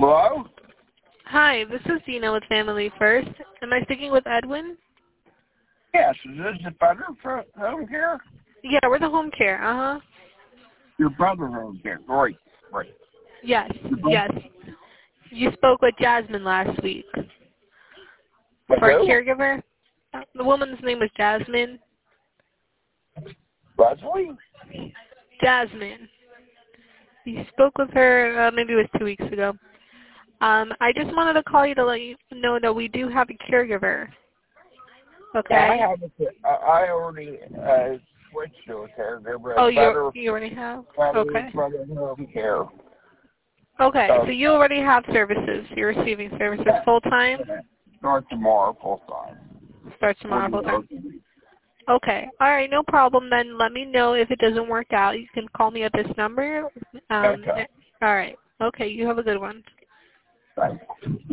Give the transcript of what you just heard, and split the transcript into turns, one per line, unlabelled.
Hello?
Hi, this is Dina with Family First. Am I speaking with Edwin?
Yes, is this the brother for home care?
Yeah, we're the home care. Uh-huh.
Your brother home care. Great, great.
Yes, yes. You spoke with Jasmine last week for a
Hello?
caregiver. The woman's name was Jasmine.
Leslie?
Jasmine. You spoke with her maybe it was 2 weeks ago. I just wanted to call you to let you know that we do have a caregiver. Okay?
I already switched to a caregiver.
Oh, you already have? Okay.
Brother home care.
Okay, so you already have services. You're receiving services full-time?
Start tomorrow full time.
Starts tomorrow full-time. Okay. All right, no problem then. Let me know if it doesn't work out. You can call me at this number.
Okay.
All right. Okay, you have a good one.
Thanks.